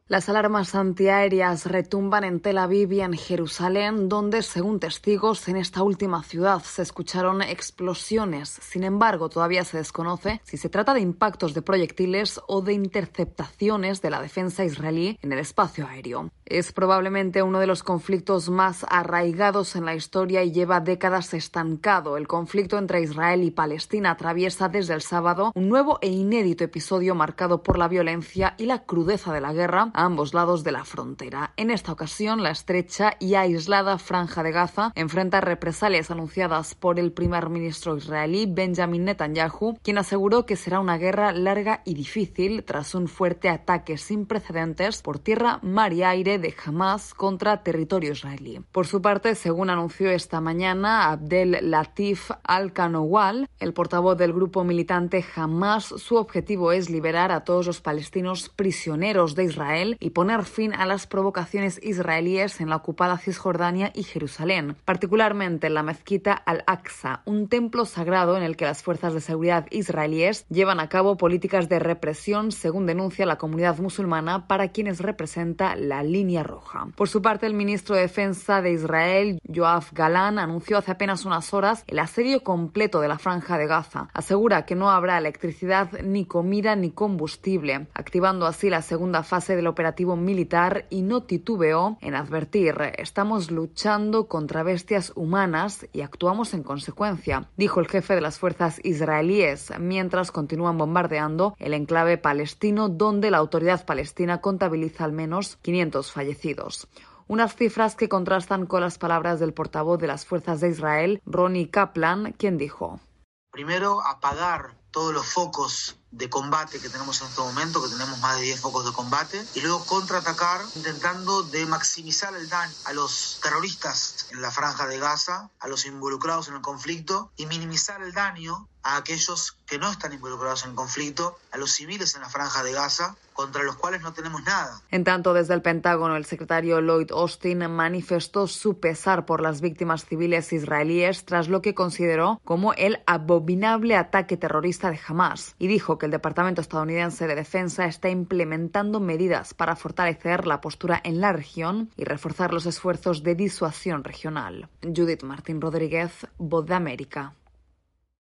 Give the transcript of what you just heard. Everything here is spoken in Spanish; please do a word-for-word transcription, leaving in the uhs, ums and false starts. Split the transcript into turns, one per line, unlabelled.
Las alarmas antiaéreas retumban en Tel Aviv y en Jerusalén, donde, según testigos, en esta última ciudad se escucharon explosiones. Sin embargo, todavía se desconoce si se trata de impactos de proyectiles o de interceptaciones de la defensa israelí en el espacio aéreo. Es probablemente uno de los conflictos más arraigados en la historia y lleva décadas estancado. El conflicto entre Israel y Palestina atraviesa desde el sábado un nuevo e inédito episodio marcado por la violencia y la crudeza de la guerra a ambos lados de la frontera. En esta ocasión, la estrecha y aislada Franja de Gaza enfrenta represalias anunciadas por el primer ministro israelí Benjamin Netanyahu, quien aseguró que será una guerra larga y difícil tras un fuerte ataque sin precedentes por tierra, mar y aire de Hamas contra territorio israelí. Por su parte, según anunció esta mañana Abdel Latif Al-Kanowal, el portavoz del grupo militante Hamas, su objetivo es liberar a todos los palestinos prisioneros de Israel y poner fin a las provocaciones israelíes en la ocupada Cisjordania y Jerusalén, particularmente en la mezquita Al-Aqsa, un templo sagrado en el que las fuerzas de seguridad israelíes llevan a cabo políticas de represión, según denuncia la comunidad musulmana, para quienes representa la línea roja. Por su parte, el ministro de Defensa de Israel, Yoav Galán, anunció hace apenas unas horas el asedio completo de la Franja de Gaza. Asegura que no habrá electricidad, ni comida, ni combustible, activando así la segunda fase del operativo militar, y no titubeó en advertir: estamos luchando contra bestias humanas y actuamos en consecuencia, dijo el jefe de las fuerzas israelíes, mientras continúan bombardeando el enclave palestino, donde la autoridad palestina contabiliza al menos quinientos fallecidos. Unas cifras que contrastan con las palabras del portavoz de las fuerzas de Israel, Roni Kaplan, quien dijo:
primero, apagar todos los focos de combate que tenemos en este momento, que tenemos más de diez focos de combate, y luego contraatacar intentando de maximizar el daño a los terroristas en la Franja de Gaza, a los involucrados en el conflicto, y minimizar el daño a aquellos que no están involucrados en el conflicto, a los civiles en la Franja de Gaza, contra los cuales no tenemos nada.
En tanto, desde el Pentágono, el secretario Lloyd Austin manifestó su pesar por las víctimas civiles israelíes tras lo que consideró como el abominable ataque terrorista de Hamas, y dijo que el Departamento estadounidense de Defensa está implementando medidas para fortalecer la postura en la región y reforzar los esfuerzos de disuasión regional. Judith Martín Rodríguez, Voz de América.